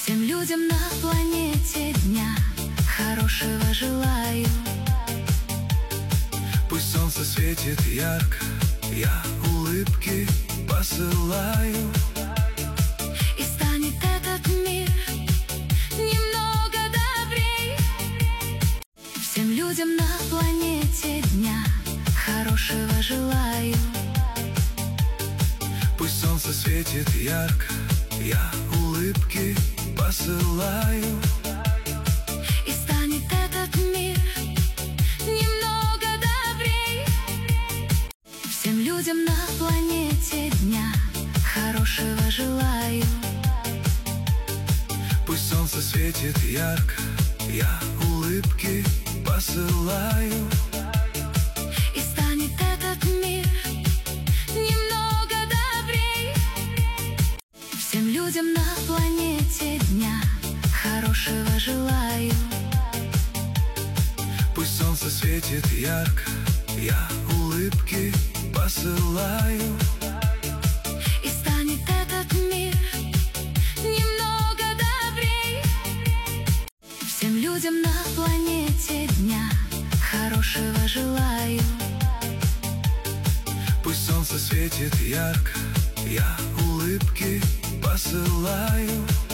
Всем людям на планете дня хорошего желаю. Пусть солнце светит ярко, я улыбки посылаю. И станет этот мир немного добрей. Всем людям на планете дня хорошего желаю. Пусть солнце светит ярко, я улыбки посылаю. И станет этот мир немного добрей. Всем людям на планете дня хорошего желаю. Пусть солнце светит ярко, я улыбки посылаю. И станет этот мир немного добрей. Всем людям на планете дня хорошего желаю. Пусть солнце светит ярко, я улыбки посылаю. И станет этот мир немного добрей. Всем людям на планете дня хорошего желаю. Пусть солнце светит ярко, я улыбки посылаю.